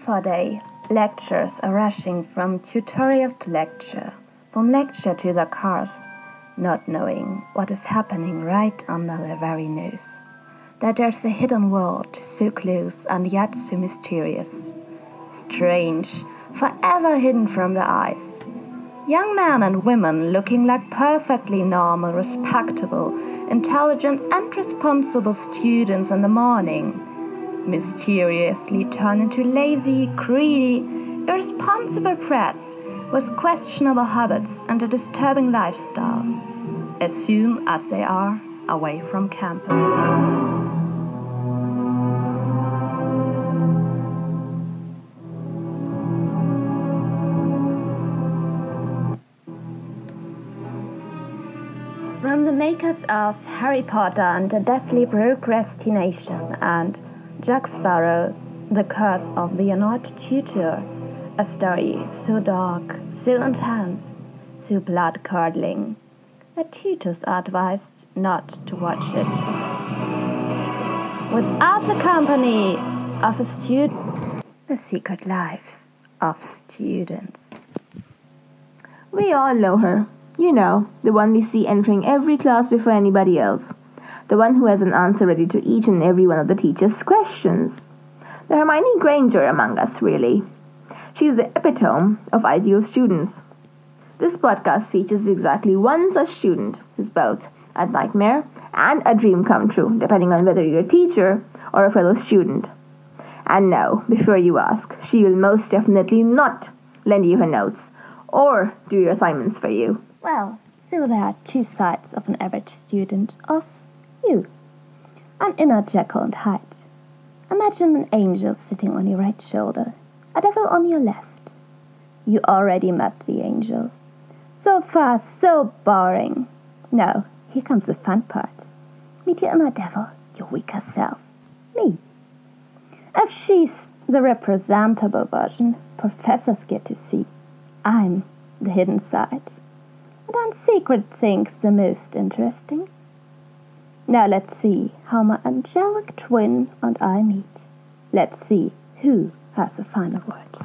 for day, lecturers are rushing from tutorial to lecture, from lecture to their cars, not knowing what is happening right under their very nose. That there's a hidden world so close and yet so mysterious. Strange, forever hidden from their eyes. Young men and women looking like perfectly normal, respectable, intelligent and responsible students in the morning, mysteriously turn into lazy, greedy, irresponsible brats with questionable habits and a disturbing lifestyle, as soon as they are away from campus. From the makers of Harry Potter and the Deathly Procrastination and Jack Sparrow, The Curse of the Annoyed Tutor, a story so dark, so intense, so blood-curdling that tutors are advised not to watch it without the company of a student. The Secret Life of Students. We all know her. You know, the one we see entering every class before anybody else. The one who has an answer ready to each and every one of the teacher's questions. The Hermione Granger among us, really. She's the epitome of ideal students. This podcast features exactly one such student who's both a nightmare and a dream come true, depending on whether you're a teacher or a fellow student. And no, before you ask, she will most definitely not lend you her notes or do your assignments for you. Well, so there are two sides of an average student, of you. An inner Jekyll and Hyde. Imagine an angel sitting on your right shoulder, a devil on your left. You already met the angel. So far, so boring. Now, here comes the fun part. Meet your inner devil, your weaker self. Me. If she's the representable version, professors get to see. I'm the hidden side. And on secret things the most interesting. Now let's see how my angelic twin and I meet. Let's see who has the final word.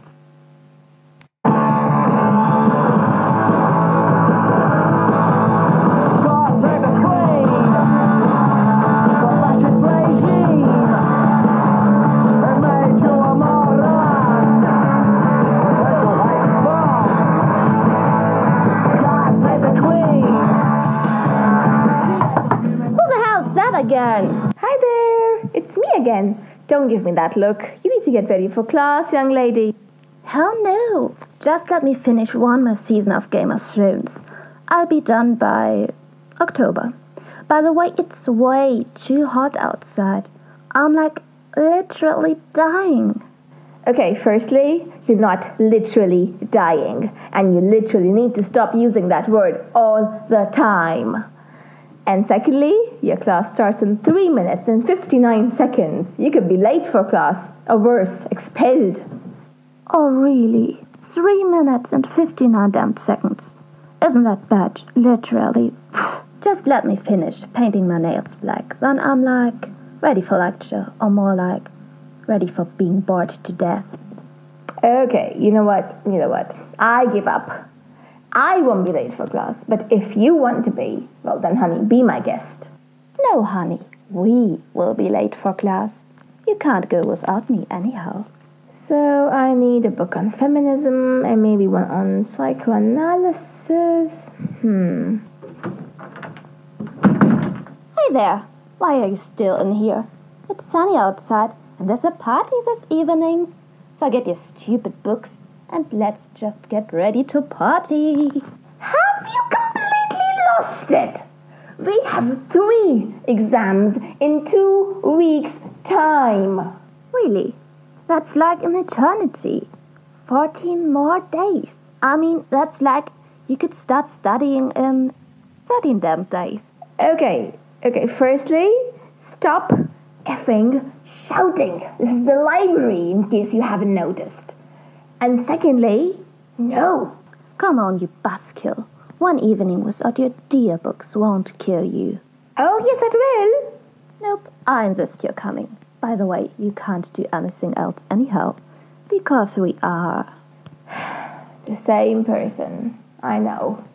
Again. Hi there, it's me again. Don't give me that look. You need to get ready for class, young lady. Hell no. Just let me finish one more season of Game of Thrones. I'll be done by October. By the way, it's way too hot outside. I'm like literally dying. Okay, firstly, you're not literally dying. And you literally need to stop using that word all the time. And secondly, your class starts in 3 minutes and 59 seconds. You could be late for class, or worse, expelled. Oh, really? 3 minutes and 59 damn seconds. Isn't that bad? Literally. Just let me finish painting my nails black. Then I'm like, ready for lecture. Or more like, ready for being bored to death. Okay, you know what? I give up. I won't be late for class, but if you want to be, well then, honey, be my guest. No, honey, we will be late for class. You can't go without me anyhow. So I need a book on feminism and maybe one on psychoanalysis. Hey there, why are you still in here? It's sunny outside and there's a party this evening. Forget your stupid books. And let's just get ready to party. Have you completely lost it? We have 3 exams in 2 weeks' time. Really? That's like an eternity. 14 more days. I mean, that's like you could start studying in 13 damn days. Okay, firstly, stop effing shouting. This is the library, in case you haven't noticed. And secondly, no. Come on, you buzzkill. One evening without your dear books won't kill you. Oh, yes, it will. Nope, I insist you're coming. By the way, you can't do anything else anyhow. Because we are the same person. I know.